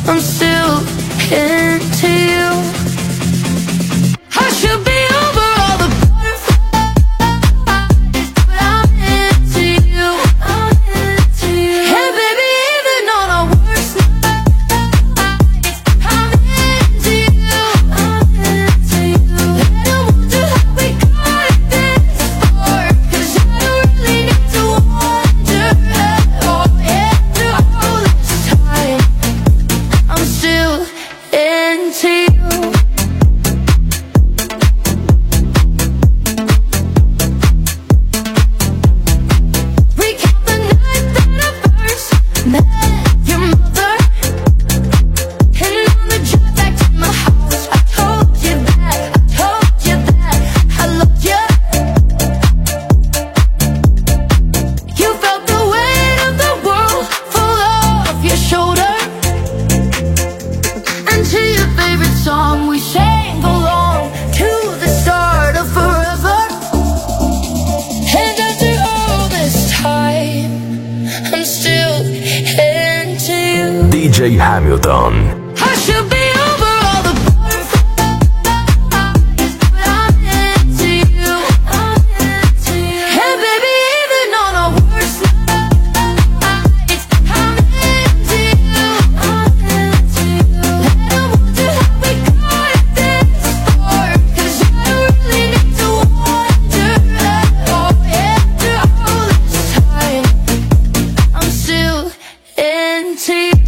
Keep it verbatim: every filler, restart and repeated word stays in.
I'm still into you. I should be over all the butterflies, but I'm into you. I'm into you. Hey baby, even on our worst nights, I'm into you. I'm into you. Let 'em wonder how we got this far, 'cause I don't really need to wonder at all. After all this time, I'm still into you. Recount the night that I first met your mother, and on the drive back to my house, I told you that, I told you that I loved you. You felt the weight of the world fall off your shoulder, and to your favorite song we sang along to the start of forever. And after all this time, I'm still into you. D J Hamilton. I should be over all the butterflies, but I'm into you. I'm into you. Hey baby, even on our worst nights, I'm into you. I'm into you. Let 'em wonder how we got this far, 'cause I don't really need to wonder at all. After all this time, I'm still into you.